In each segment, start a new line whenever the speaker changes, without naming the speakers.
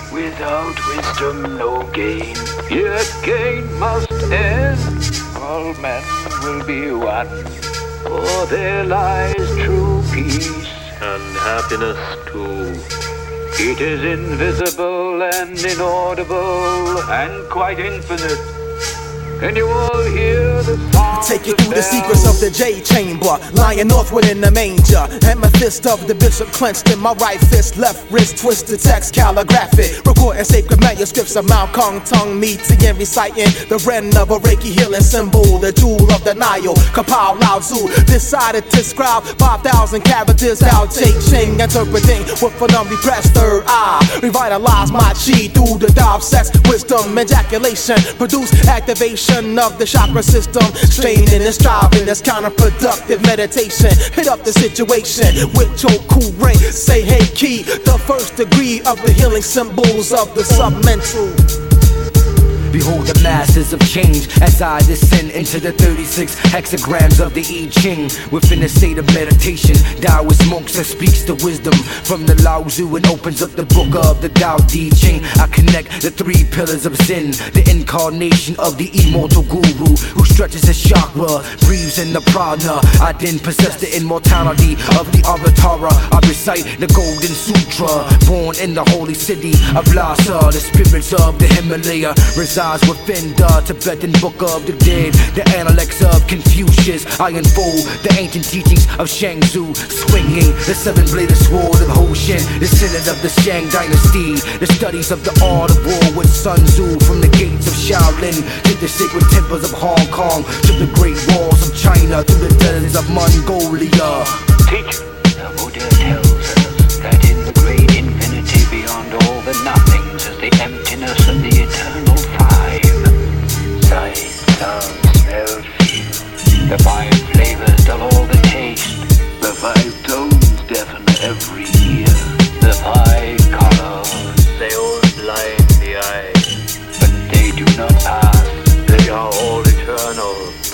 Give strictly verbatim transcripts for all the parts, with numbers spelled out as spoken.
Without wisdom, no gain. Yet gain must end. All men will be one. For there lies true peace and happiness too. It is invisible and inaudible and quite infinite. Can you all hear the sound?
Take you through the secrets of the J chamber, lying northward in the manger. And my fist of the bishop clenched in my right fist, left wrist twisted, text calligraphic, recording sacred manuscripts of Mount Kong tongue meeting and reciting the ren of a Reiki healing symbol, the jewel of the Nile. Kapow Lao Tzu decided to scribe five thousand characters out Jay Ching, interpreting with an unrepressed third eye. Revitalize my chi through the dive, sex, wisdom, ejaculation, produce activation of the chakra system, straining and striving that's counterproductive meditation. Hit up the situation with your cool ring, say hey key, the first degree of the healing symbols of the submental.
Behold the masses of change as I descend into the thirty-six hexagrams of the I Ching. Within a state of meditation, Taoist monks that speaks the wisdom from the Lao Tzu and opens up the book of the Tao Te Ching. I connect the three pillars of Zen, the incarnation of the immortal guru who stretches his chakra, breathes in the prana. I then possess the immortality of the Avatara. I recite the Golden Sutra, born in the holy city of Lhasa. The spirits of the Himalaya resides within the Tibetan Book of the Dead, the Analects of Confucius. I unfold the ancient teachings of Shang Tzu, swinging the seven-bladed sword of Hoshin, descendant of the Shang dynasty. The studies of the art of war with Sun Tzu, from the gates of Shaolin to the sacred temples of Hong Kong, to the great walls of China, to the deserts of Mongolia.
Teacher, the Buddha tells us that in the great infinity beyond all the nothings is the emptiness of the eternal five. Sight, sound, smell, feel. The five flavors dull all the taste. The five tones deafen every ear. The five colors, they all blind the eye. But they do not pass, they are all eternal.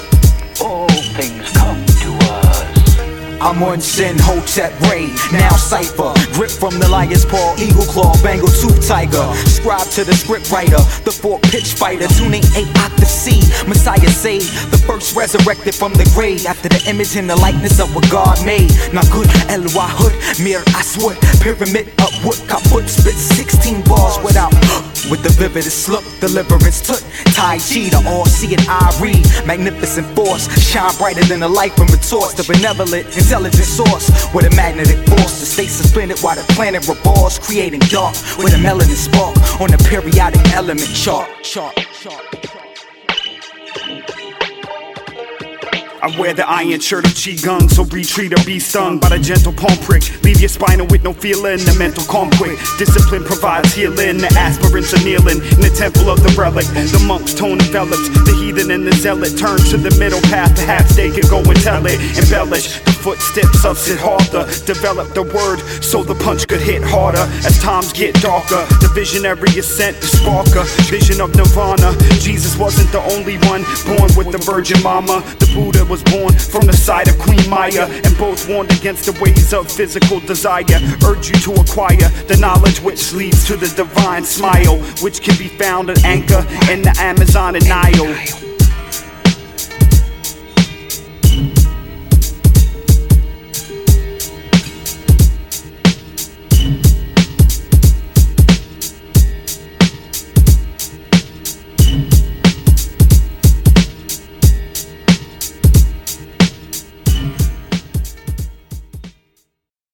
All things come to us.
I'm on Sin, Hotep, Ray, now Cypher. Grip from the lion's paw, eagle claw, bangle tooth tiger. Scribe to the script writer, the fork pitch fighter. Tuning eight octave C, Messiah saved, the first resurrected from the grave. After the image and the likeness of what God made. Now good, El Wahud, Mir Aswad, pyramid upward, kaput, spit sixteen bars without. With the vividest look, deliverance took Tai Chi, the all-seeing eye read. Magnificent force, shine brighter than the light from a torch. The benevolent, intelligent source with a magnetic force to stay suspended while the planet revolves, creating dark with a melanin spark on the periodic element chart. chart, chart, chart.
I wear the iron shirt of Qigong, so retreat or be stung by the gentle palm prick. Leave your spinal with no feeling, the mental calm quick. Discipline provides healing, the aspirants are kneeling in the temple of the relic. The monk's tone envelops, the heathen and the zealot turn to the middle path. Perhaps they could go and tell it, embellish the footsteps of Siddhartha. Develop the word so the punch could hit harder as times get darker. The visionary is sent to spark a vision of nirvana. Jesus wasn't the only one born with the Virgin Mama. The Buddha was born from the side of Queen Maya, and both warned against the ways of physical desire. Urge you to acquire the knowledge which leads to the divine smile, which can be found at Anchor in the Amazon and Nile.